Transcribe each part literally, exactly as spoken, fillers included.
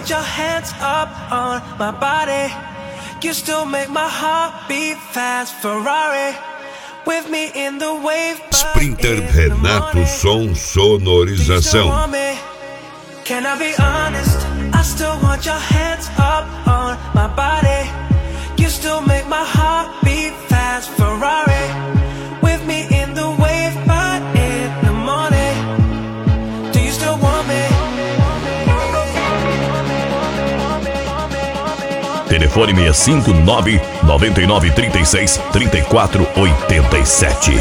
want your hands up on my body. You still make my heart beat fast. Ferrari with me in the wave. Sprinter Renato Som Sonorização. Can I be honest? I still want your hands up on my body. You still make my heart beat fast. Ferrari with me in the wave, but in the morning. Do you still want me? Telefone seis cinco nove, nove nove três seis, três quatro oito sete.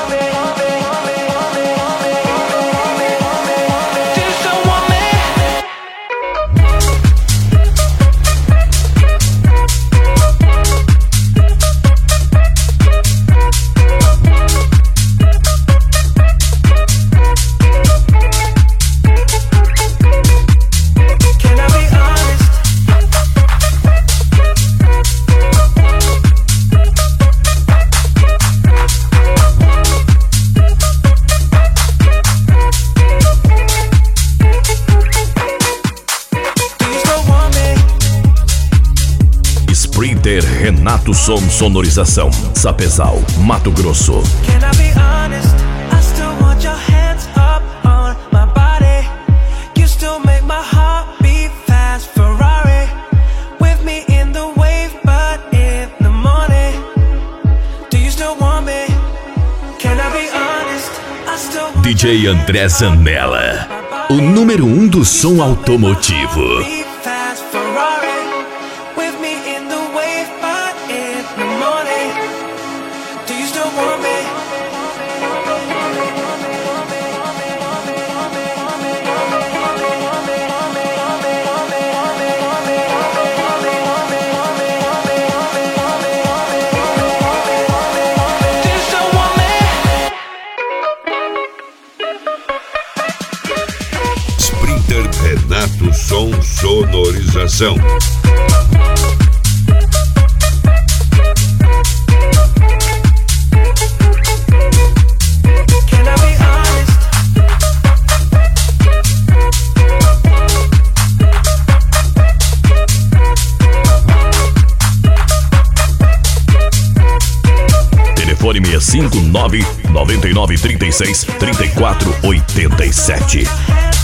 Sprinter Renato Som Sonorização, Sapezal, Mato Grosso. Can I be honest? I still want your hands up on my body. You still make my heart beat fast. Ferrari with me in the wave, but in the morning. Do you still want me? Can I be honest? I still want D J André Zanella, o número um do som automotivo. beat fast. Ferrari with me in the wave, but in the morning. Do you still want me? Do you still want me? Sprinter Renato Som Sonorização. Can I be honest? Telefone seis cinco nove, nove nove três seis, três quatro oito sete.